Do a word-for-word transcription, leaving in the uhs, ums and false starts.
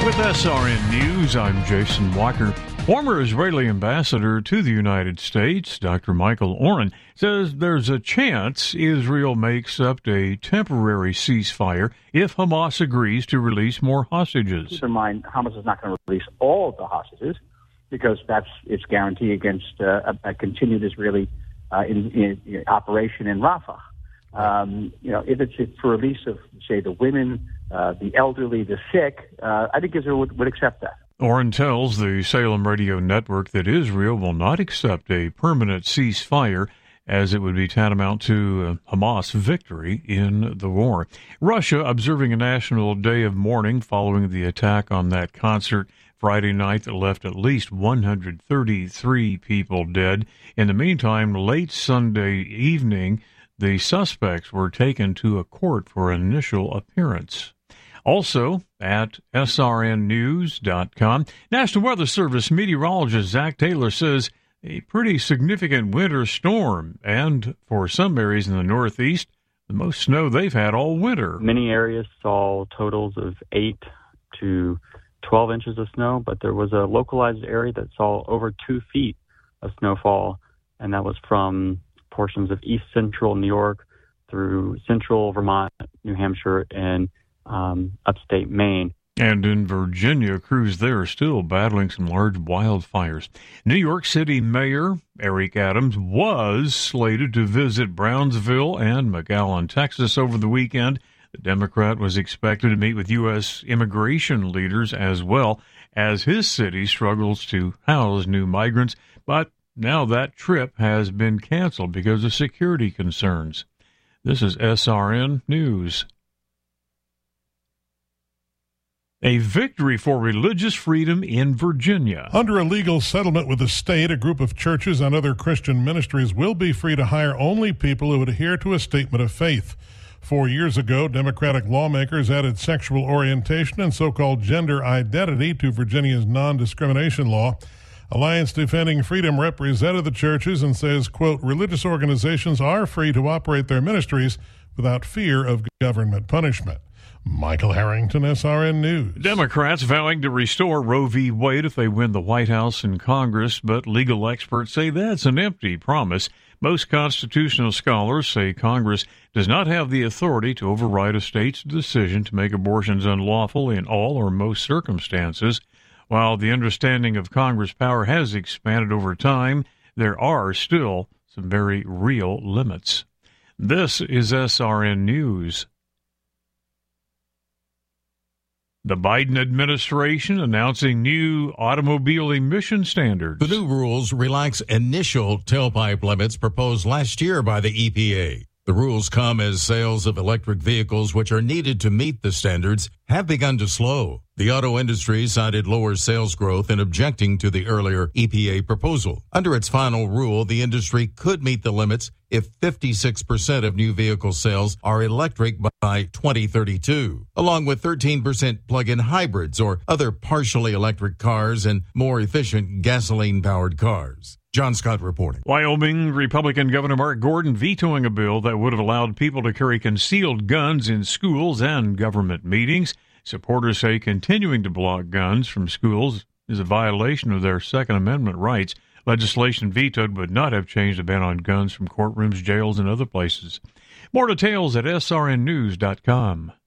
With S R N News, I'm Jason Walker. Former Israeli ambassador to the United States, Doctor Michael Oren, says there's a chance Israel makes up a temporary ceasefire if Hamas agrees to release more hostages. Keep in mind, Hamas is not going to release all of the hostages because that's its guarantee against uh, a, a continued Israeli uh, in, in, in operation in Rafah. Um, you know, if it's for release of, say, the women, uh, the elderly, the sick, uh, I think Israel would, would accept that. Oren tells the Salem Radio Network that Israel will not accept a permanent ceasefire, as it would be tantamount to uh, Hamas victory in the war. Russia observing a national day of mourning following the attack on that concert Friday night that left at least one hundred thirty-three people dead. In the meantime, late Sunday evening, the suspects were taken to a court for an initial appearance. Also, at S R N news dot com, National Weather Service meteorologist Zach Taylor says a pretty significant winter storm, and for some areas in the Northeast, the most snow they've had all winter. Many areas saw totals of eight to twelve inches of snow, but there was a localized area that saw over two feet of snowfall, and that was from portions of east central New York through central Vermont, New Hampshire, and um, upstate Maine. And in Virginia, crews there are still battling some large wildfires. New York City Mayor Eric Adams was slated to visit Brownsville and McAllen, Texas over the weekend. The Democrat was expected to meet with U S immigration leaders as well as his city struggles to house new migrants, but now that trip has been canceled because of security concerns. This is S R N News. A victory for religious freedom in Virginia. Under a legal settlement with the state, a group of churches and other Christian ministries will be free to hire only people who adhere to a statement of faith. Four years ago, Democratic lawmakers added sexual orientation and so-called gender identity to Virginia's non-discrimination law. Alliance Defending Freedom represented the churches and says, quote, religious organizations are free to operate their ministries without fear of government punishment. Michael Harrington, S R N News. Democrats vowing to restore Roe v. Wade if they win the White House and Congress, but legal experts say that's an empty promise. Most constitutional scholars say Congress does not have the authority to override a state's decision to make abortions unlawful in all or most circumstances. While the understanding of Congress' power has expanded over time, there are still some very real limits. This is S R N News. The Biden administration announcing new automobile emission standards. The new rules relax initial tailpipe limits proposed last year by the E P A. The rules come as sales of electric vehicles, which are needed to meet the standards, have begun to slow. The auto industry cited lower sales growth in objecting to the earlier E P A proposal. Under its final rule, the industry could meet the limits if fifty-six percent of new vehicle sales are electric by twenty thirty-two, along with thirteen percent plug-in hybrids or other partially electric cars and more efficient gasoline-powered cars. John Scott reporting. Wyoming Republican Governor Mark Gordon vetoing a bill that would have allowed people to carry concealed guns in schools and government meetings. Supporters say continuing to block guns from schools is a violation of their Second Amendment rights. Legislation vetoed would not have changed the ban on guns from courtrooms, jails, and other places. More details at S R N news dot com.